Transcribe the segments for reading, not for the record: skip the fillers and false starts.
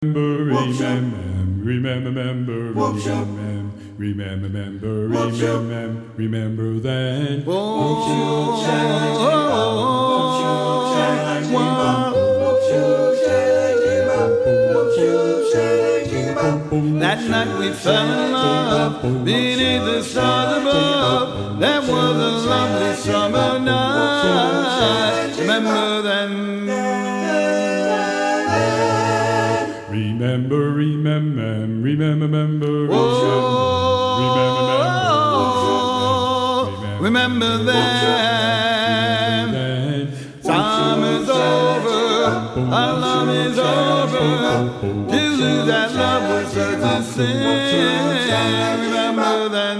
Remember then. That night we fell in love beneath the stars above. That was a lovely summer night. Remember then. Remember then. Time is over, our love is over. To lose that love was such a sin. Remember then.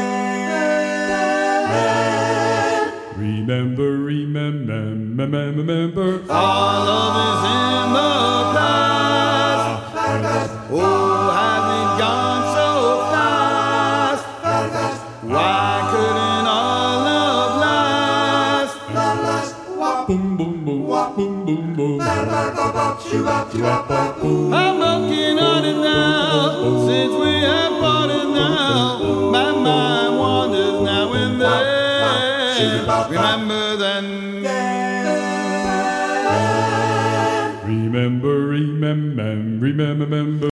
Remember. Our love is in the past. Oh, has it gone so fast? Why couldn't our love last? Boom boom boom boom boom boom. I'm looking on it now, since we have parted now. My mind wanders now and then. Remember then. Remember.